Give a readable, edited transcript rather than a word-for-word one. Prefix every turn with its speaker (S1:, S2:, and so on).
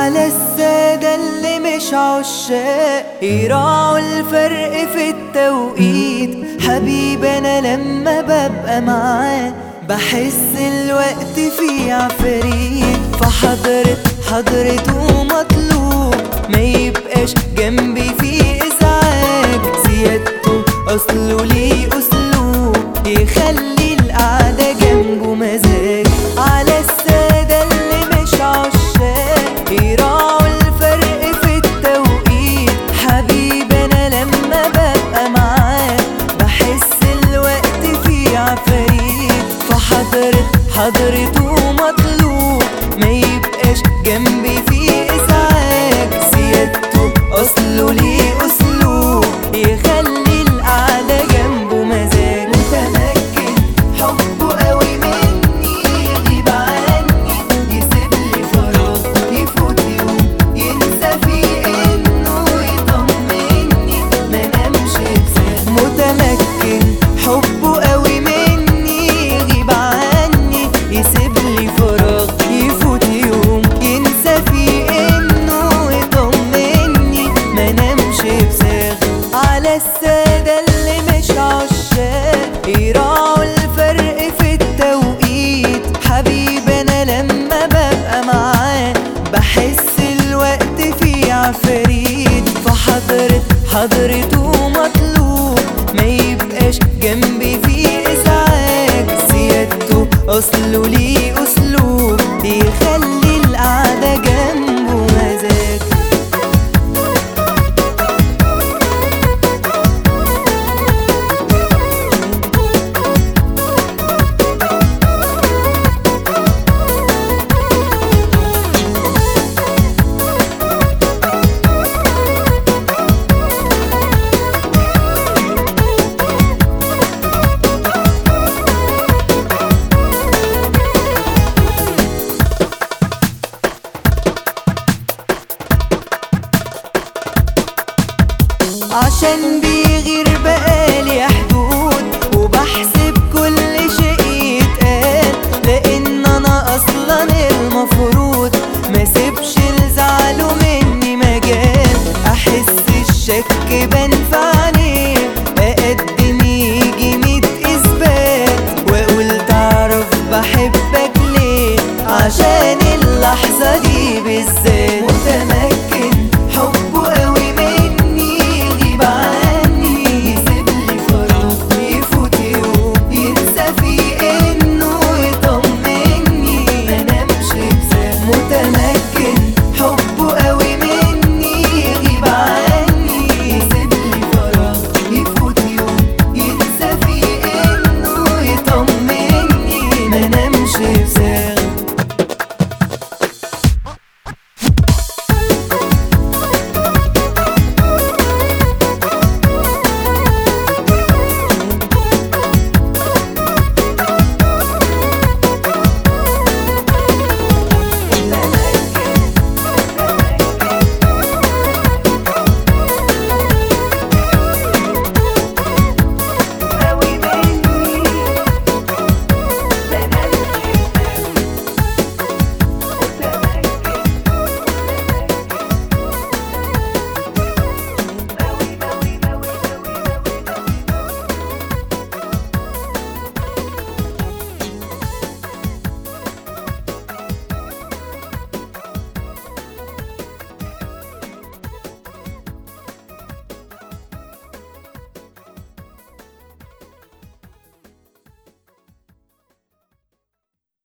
S1: على السادة اللي مش عشاق يراعوا الفرق في التوقيت. حبيبي أنا لما ببقى معاه بحس الوقت فيه عفريت. حضرته مطلوب ما يبقاش جنبي فيه إزعاج. زيادته أصله ليه أسلوب يخلي القعدة جنبه مزاج. على السادة اللي مش عشاق يراعوا الفرق في التوقيت. حبيبي أنا لما ببقى معاه بحس الوقت فيه عفريت. حضرته مطلوب ما يبقاش جنبي فيه إزعاج. زيادته أصله ليه أسلوب يخلي القعدة جنبه مزاج. متمكن حبه قوي مني يغيب عني يسيبلي فراغ يفوت يوم ينسى فيه إنه يطمني ما نامش بساعة. متمكن حبه قوي مني يغيب عني يسيبلي فراغ يفوت يوم ينسى فيه إنه يطمني ما نامش بساعة. على السادة اللي مش عشاق يراعوا الفرق في التوقيت. حبيبي أنا لما ببقى معاه بحس الوقت فيه عفريت. حضرته مطلوب ما يبقاش جنبي فيه إزعاج. زيادته أصله ليه